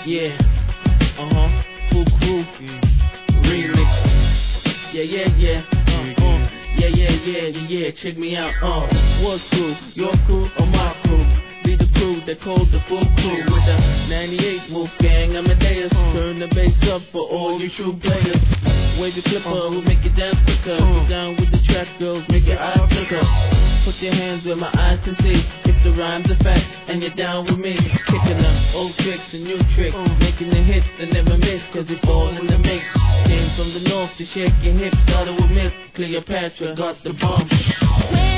Yeah. Cool crew. Remix. Yeah. Yeah. Check me out. What crew? Your crew or my crew? Be the crew that called the full crew with the 98 Wolfgang Amadeus. Turn the bass up for all you true players. Wave your clipper, who make it dance quicker. Get down with the track, girls, make your eyes flicker. Put your hands where my eyes can see. If the rhymes are fat and you're down with me, kicking the old tricks and new tricks, making the hits that never miss, cause it's all in the mix. Came from the north to shake your hips, started with Miss Cleopatra, got the bomb.